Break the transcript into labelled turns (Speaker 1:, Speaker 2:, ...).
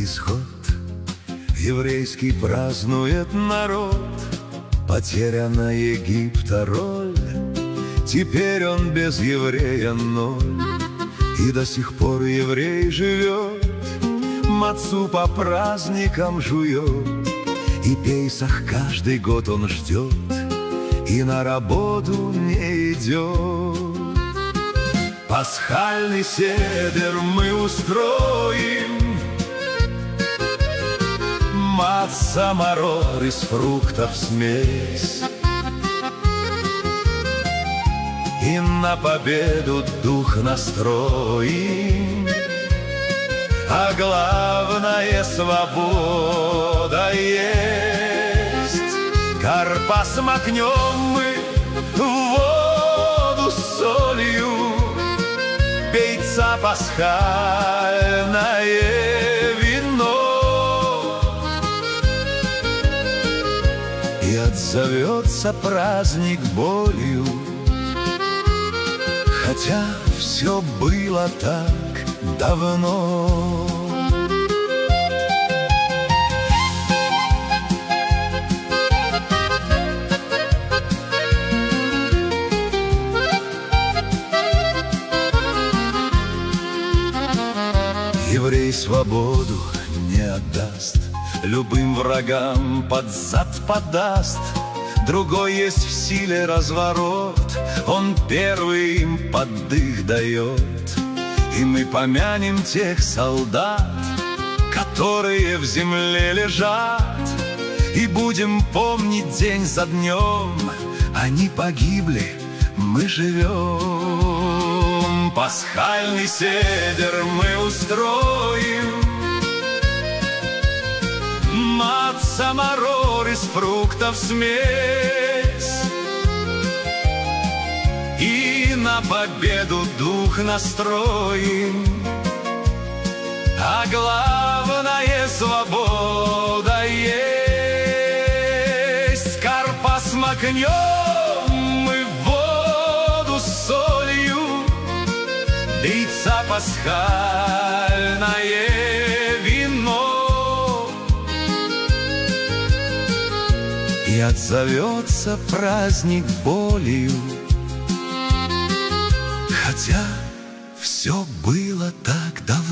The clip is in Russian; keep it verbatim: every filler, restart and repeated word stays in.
Speaker 1: исход еврейский празднует народ. Потеряна Египта роль, теперь он без еврея ноль. И до сих пор еврей живет, мацу по праздникам жует. И Пейсах каждый год он ждет, и на работу не идет. Пасхальный седер мы устроим, маца марор из фруктов смесь. И на победу дух настроим, а главное свобода есть. Карпа смакнем мы в воду с солью, пейца пасхальное вино. И отзовется праздник болью, хотя все было так давно. Еврей свободу не отдаст, любым врагам под зад подаст. Другой есть в силе разворот, он первый им поддых дает. И мы помянем тех солдат, которые в земле лежат, и будем помнить день за днем. Они погибли, мы живем. Пасхальный седер мы устроим, маца марор из фруктов смесь. И на победу дух настроим, а главное свобода есть. Карпа смакнем мы в воду с солью, яйца пасхальное вино. И отзовется праздник болью, хотя все было так давно.